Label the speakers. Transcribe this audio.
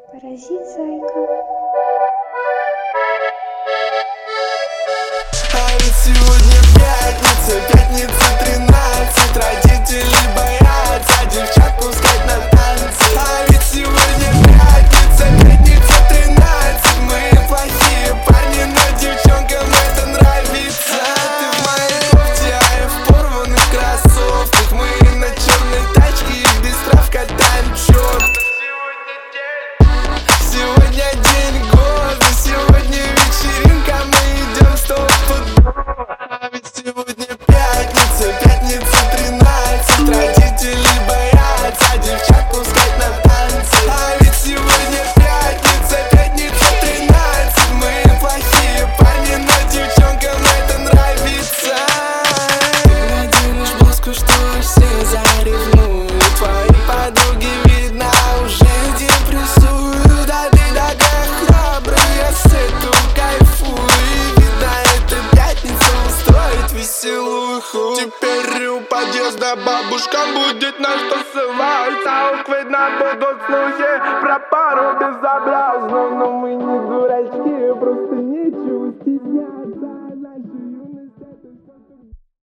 Speaker 1: Паразит, зайка.
Speaker 2: А ведь сегодня пятница 13. Родители боятся девчат пускать на танцы. А ведь сегодня пятница 13. Мы плохие парни, но девчонкам это нравится. Ты в моей кофте, а я в порванных кроссовках. Мы на черной тачке и без прав катаем черт. Сегодня день года, сегодня вечеринка, мы идем стопудово. А ведь сегодня пятница 13. Родители боятся девчат пускать на танцы. А ведь сегодня пятница 13. Мы плохие парни, но девчонкам это нравится. Ты наденешь блузку, что все заревнуют. Твои подруги, видно, уже депрессуют. А ты такая храбрая, я с этого кайфую. И видно, эта пятница устроит веселую ху. Теперь у подъезда бабушкам будет на что ссылаться. Уж видно будут слухи про пару безобразную.